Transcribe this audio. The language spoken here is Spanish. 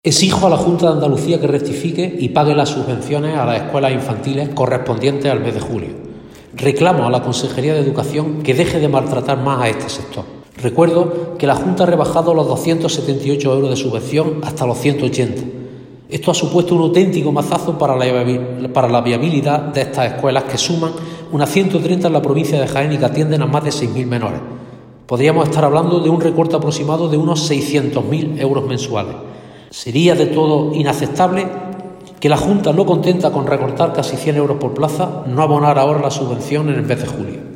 Exijo a la Junta de Andalucía que rectifique y pague las subvenciones a las escuelas infantiles correspondientes al mes de julio. Reclamo a la Consejería de Educación que deje de maltratar más a este sector. Recuerdo que la Junta ha rebajado los 278 euros de subvención hasta los 180. Esto ha supuesto un auténtico mazazo para la viabilidad de estas escuelas, que suman unas 130 en la provincia de Jaén y que atienden a más de 6.000 menores. Podríamos estar hablando de un recorte aproximado de unos 600.000 euros mensuales. Sería de todo inaceptable que la Junta, no contenta con recortar casi 100 euros por plaza, no abonara ahora la subvención en el mes de julio.